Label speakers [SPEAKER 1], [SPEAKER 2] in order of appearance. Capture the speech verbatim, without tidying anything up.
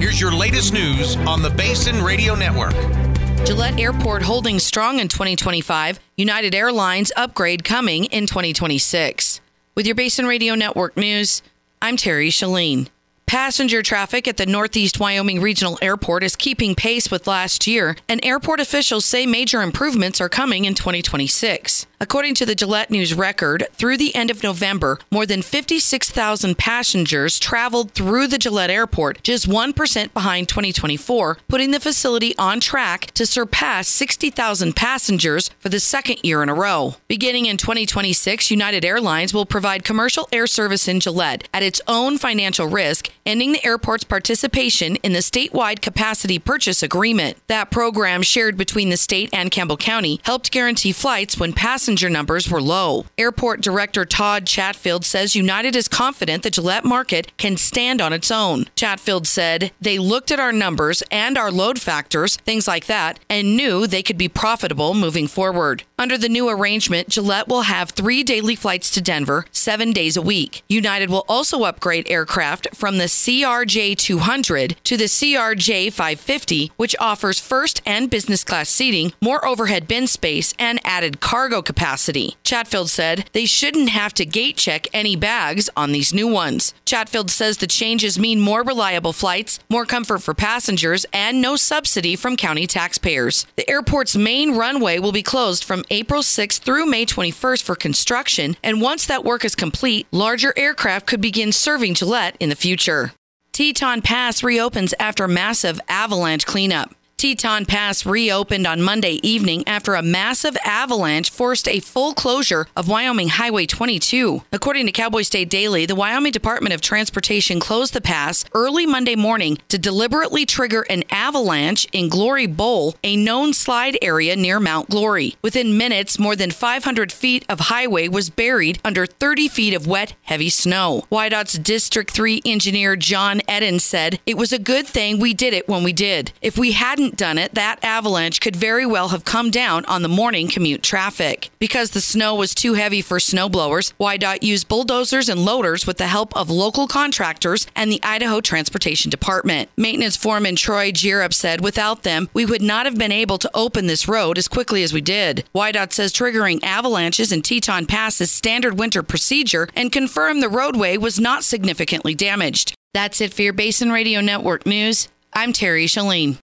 [SPEAKER 1] Here's your latest news on the Basin Radio Network.
[SPEAKER 2] Gillette Airport holding strong in twenty twenty-five. United Airlines upgrade coming in twenty twenty-six. With your Basin Radio Network news, I'm Terry Shalene. Passenger traffic at the Northeast Wyoming Regional Airport is keeping pace with last year, and airport officials say major improvements are coming in twenty twenty-six. According to the Gillette News Record, through the end of November, more than fifty-six thousand passengers traveled through the Gillette Airport, just one percent behind twenty twenty-four, putting the facility on track to surpass sixty thousand passengers for the second year in a row. Beginning in twenty twenty-six, United Airlines will provide commercial air service in Gillette at its own financial risk, ending the airport's participation in the statewide capacity purchase agreement. That program, shared between the state and Campbell County, helped guarantee flights when passenger numbers were low. Airport Director Todd Chatfield says United is confident the Gillette market can stand on its own. Chatfield said, "They looked at our numbers and our load factors, things like that, and knew they could be profitable moving forward." Under the new arrangement, Gillette will have three daily flights to Denver, seven days a week. United will also upgrade aircraft from the C R J two hundred to the C R J five fifty, which offers first and business class seating, more overhead bin space, and added cargo capacity. Chatfield said they shouldn't have to gate check any bags on these new ones. Chatfield says the changes mean more reliable flights, more comfort for passengers, and no subsidy from county taxpayers. The airport's main runway will be closed from April sixth through May twenty-first for construction, and once that work is complete, larger aircraft could begin serving Gillette in the future. Teton Pass reopens after massive avalanche cleanup. Teton Pass reopened on Monday evening after a massive avalanche forced a full closure of Wyoming Highway twenty-two. According to Cowboy State Daily, the Wyoming Department of Transportation closed the pass early Monday morning to deliberately trigger an avalanche in Glory Bowl, a known slide area near Mount Glory. Within minutes, more than five hundred feet of highway was buried under thirty feet of wet, heavy snow. W I D O T's District three engineer John Eden said, "It was a good thing we did it when we did. If we hadn't done it, that avalanche could very well have come down on the morning commute traffic." Because the snow was too heavy for snow blowers, W I D O T used bulldozers and loaders with the help of local contractors and the Idaho Transportation Department. Maintenance foreman Troy Girup said, "Without them, we would not have been able to open this road as quickly as we did." W I D O T says triggering avalanches in Teton Pass is standard winter procedure and confirmed the roadway was not significantly damaged. That's it for your Basin Radio Network news. I'm Terry Shalene.